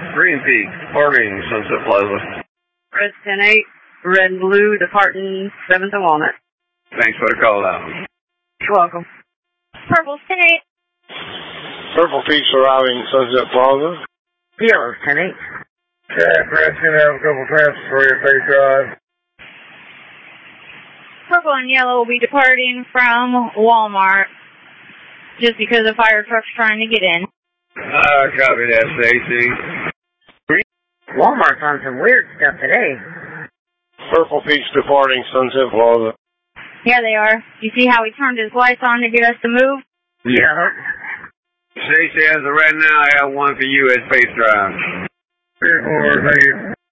Green Peak, departing Sunset Plaza. Red 10-8, red and blue, departing 7th and Walnut. Thanks for the call out. You're welcome. Purple 10-8. Purple Peaks arriving Sunset Plaza. Yellow 10-8. Jack, Red's going to have a couple transfers for you, Face Drive. Purple and yellow will be departing from Walmart just because a fire truck's trying to get in. Copy that, Stacy. Walmart's on some weird stuff today. Purple Peaks departing Sunset Plaza. Yeah, they are. You see how he turned his lights on to get us to move? Yeah. Stacy, as of right now, I have one for you at Space Drive. 3-4, thank you.